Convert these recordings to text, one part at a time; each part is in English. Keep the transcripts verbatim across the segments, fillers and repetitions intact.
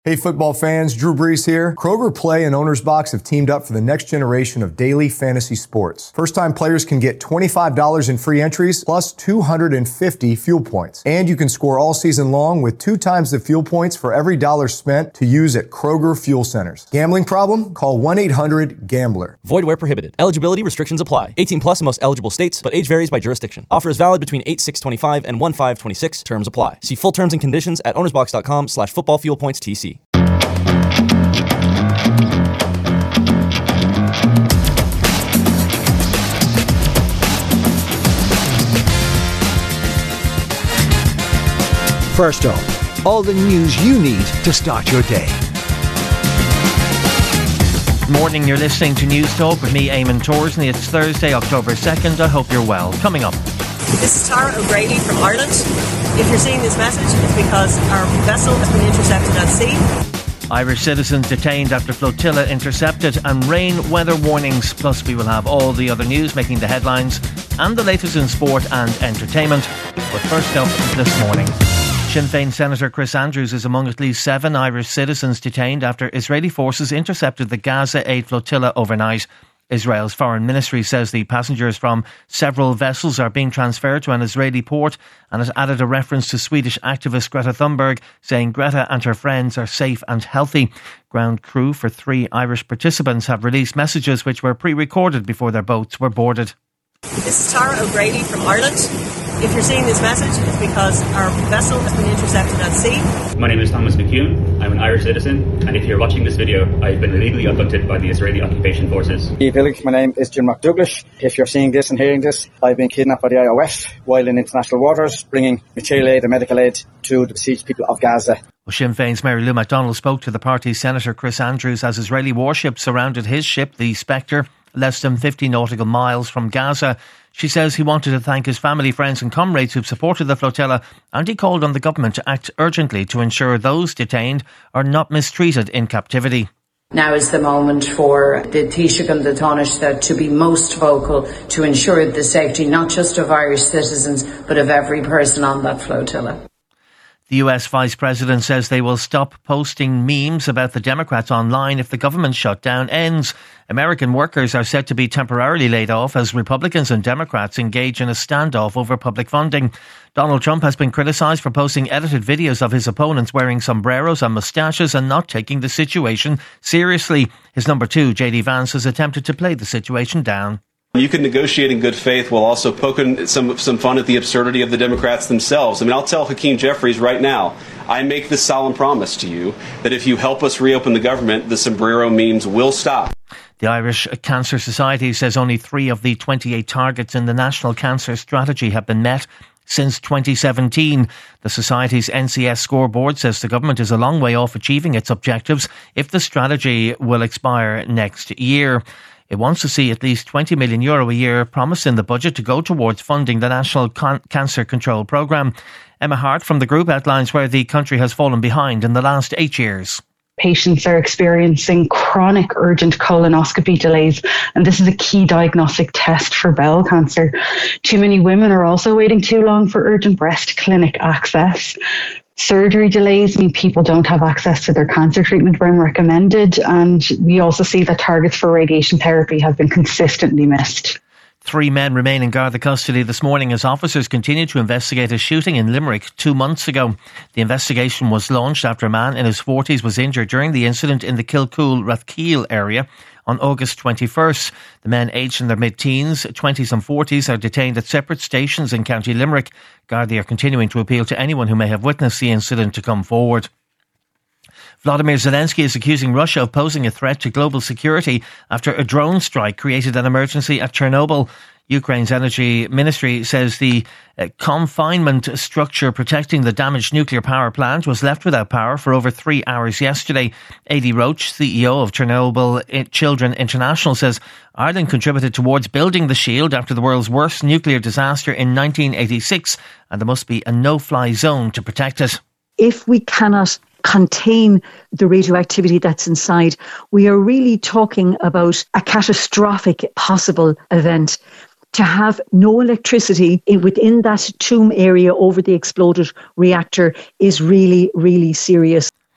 Hey football fans, Drew Brees here. Kroger Play and Owner's Box have teamed up for the next generation of daily fantasy sports. First-time players can get twenty-five dollars in free entries plus two hundred fifty fuel points. And you can score all season long with two times the fuel points for every dollar spent to use at Kroger Fuel Centers. Gambling problem? Call one eight hundred gambler. Void where prohibited. Eligibility restrictions apply. eighteen plus in most eligible states, but age varies by jurisdiction. Offer is valid between eight six twenty-five and one five twenty-six. Terms apply. See full terms and conditions at ownersbox.com slash football fuel points TC. First off, all the news you need to start your day. Morning, you're listening to News Talk with me, Eamon Torsney. It's Thursday, October second. I hope you're well. Coming up. This is Tara O'Grady from Ireland. If you're seeing this message, it's because our vessel has been intercepted at sea. Irish citizens detained after flotilla intercepted, and rain weather warnings. Plus, we will have all the other news making the headlines and the latest in sport and entertainment. But first up this morning, Sinn Féin Senator Chris Andrews is among at least seven Irish citizens detained after Israeli forces intercepted the Gaza aid flotilla overnight. Israel's foreign ministry says the passengers from several vessels are being transferred to an Israeli port, and has added a reference to Swedish activist Greta Thunberg, saying Greta and her friends are safe and healthy. Ground crew for three Irish participants have released messages which were pre-recorded before their boats were boarded. This is Tara O'Grady from Ireland. If you're seeing this message, it's because our vessel has been intercepted at sea. My name is Thomas McCune. I'm an Irish citizen, and if you're watching this video, I've been illegally abducted by the Israeli occupation forces. Hey Village, my name is Jim McDouglas. If you're seeing this and hearing this, I've been kidnapped by the I O F while in international waters, bringing material aid and medical aid to the besieged people of Gaza. Well, Sinn Féin's Mary Lou MacDonald spoke to the party's Senator Chris Andrews as Israeli warships surrounded his ship, the Spectre, less than fifty nautical miles from Gaza. She says he wanted to thank his family, friends and comrades who've supported the flotilla, and he called on the government to act urgently to ensure those detained are not mistreated in captivity. Now is the moment for the Taoiseach and the Taoiseach to be most vocal to ensure the safety not just of Irish citizens but of every person on that flotilla. The U S Vice President says they will stop posting memes about the Democrats online if the government shutdown ends. American workers are set to be temporarily laid off as Republicans and Democrats engage in a standoff over public funding. Donald Trump has been criticised for posting edited videos of his opponents wearing sombreros and moustaches and not taking the situation seriously. His number two, J D Vance, has attempted to play the situation down. You can negotiate in good faith while also poking some some fun at the absurdity of the Democrats themselves. I mean, I'll tell Hakeem Jeffries right now, I make this solemn promise to you that if you help us reopen the government, the sombrero memes will stop. The Irish Cancer Society says only three of the twenty-eight targets in the National Cancer Strategy have been met since twenty seventeen. The Society's N C S scoreboard says the government is a long way off achieving its objectives if the strategy will expire next year. It wants to see at least twenty million euro a year promised in the budget to go towards funding the National Con- Cancer Control Programme. Emma Hart from the group outlines where the country has fallen behind in the last eight years. Patients are experiencing chronic urgent colonoscopy delays, and this is a key diagnostic test for bowel cancer. Too many women are also waiting too long for urgent breast clinic access. Surgery delays mean people don't have access to their cancer treatment when recommended, and we also see that targets for radiation therapy have been consistently missed. Three men remain in Garda custody this morning as officers continue to investigate a shooting in Limerick two months ago. The investigation was launched after a man in his forties was injured during the incident in the Kilcool-Rathkeale area on August twenty-first. The men aged in their mid-teens, twenties and forties are detained at separate stations in County Limerick. Gardaí are continuing to appeal to anyone who may have witnessed the incident to come forward. Vladimir Zelensky is accusing Russia of posing a threat to global security after a drone strike created an emergency at Chernobyl. Ukraine's energy ministry says the uh, confinement structure protecting the damaged nuclear power plant was left without power for over three hours yesterday. Adi Roach, C E O of Chernobyl Children International, says Ireland contributed towards building the shield after the world's worst nuclear disaster in nineteen eighty-six, and there must be a no-fly zone to protect it. If we cannot contain the radioactivity that's inside, we are really talking about a catastrophic possible event. To have no electricity within that tomb area over the exploded reactor is really, really serious.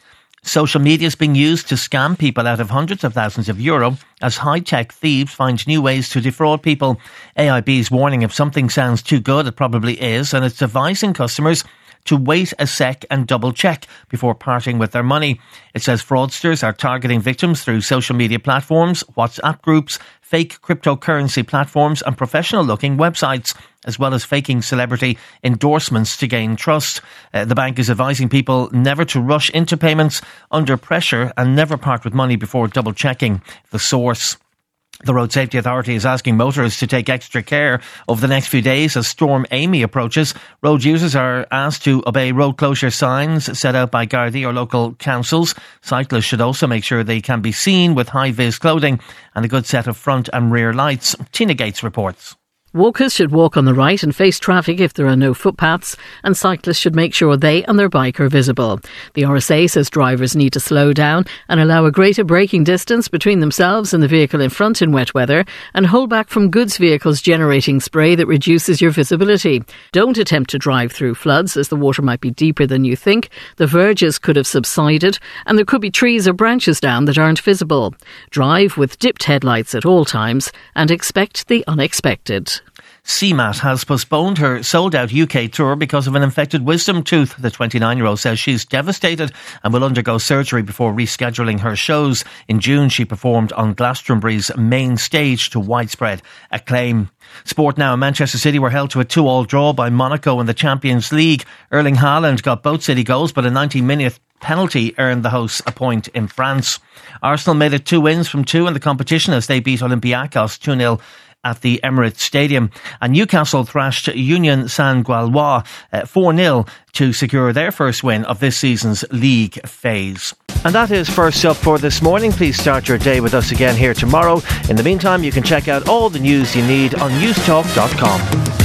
Social media is being used to scam people out of hundreds of thousands of euro as high-tech thieves find new ways to defraud people. A I B is warning if something sounds too good, it probably is, and it's advising customers to wait a sec and double check before parting with their money. It says fraudsters are targeting victims through social media platforms, WhatsApp groups, fake cryptocurrency platforms and professional looking websites, as well as faking celebrity endorsements to gain trust. Uh, the bank is advising people never to rush into payments under pressure and never part with money before double checking the source. The Road Safety Authority is asking motorists to take extra care over the next few days as Storm Amy approaches. Road users are asked to obey road closure signs set out by Gardaí or local councils. Cyclists should also make sure they can be seen with high-vis clothing and a good set of front and rear lights. Tina Gates reports. Walkers should walk on the right and face traffic if there are no footpaths, and cyclists should make sure they and their bike are visible. The R S A says drivers need to slow down and allow a greater braking distance between themselves and the vehicle in front in wet weather, and hold back from goods vehicles generating spray that reduces your visibility. Don't attempt to drive through floods, as the water might be deeper than you think, the verges could have subsided, and there could be trees or branches down that aren't visible. Drive with dipped headlights at all times and expect the unexpected. C M A T has postponed her sold-out U K tour because of an infected wisdom tooth. The twenty-nine-year-old says she's devastated and will undergo surgery before rescheduling her shows. In June, she performed on Glastonbury's main stage to widespread acclaim. Sport now. Manchester City were held to a two-all draw by Monaco in the Champions League. Erling Haaland got both City goals, but a ninety-minute penalty earned the hosts a point in France. Arsenal made it two wins from two in the competition as they beat Olympiacos two nil at the Emirates Stadium. And Newcastle thrashed Union Saint-Gilloise uh, four nil to secure their first win of this season's league phase. And that is First Up for this morning. Please start your day with us again here tomorrow. In the meantime, you can check out all the news you need on newstalk dot com.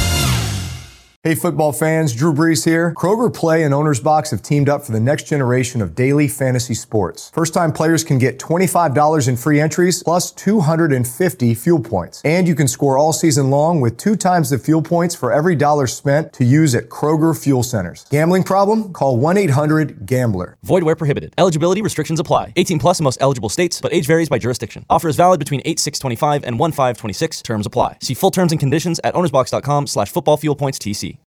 Hey football fans, Drew Brees here. Kroger Play and Owner's Box have teamed up for the next generation of daily fantasy sports. First-time players can get twenty-five dollars in free entries plus two hundred fifty fuel points. And you can score all season long with two times the fuel points for every dollar spent to use at Kroger Fuel Centers. Gambling problem? Call one eight hundred gambler. Void where prohibited. Eligibility restrictions apply. eighteen plus in most eligible states, but age varies by jurisdiction. Offer is valid between eight six twenty-five and one five twenty-six. Terms apply. See full terms and conditions at ownersbox dot com slash football fuel points T C.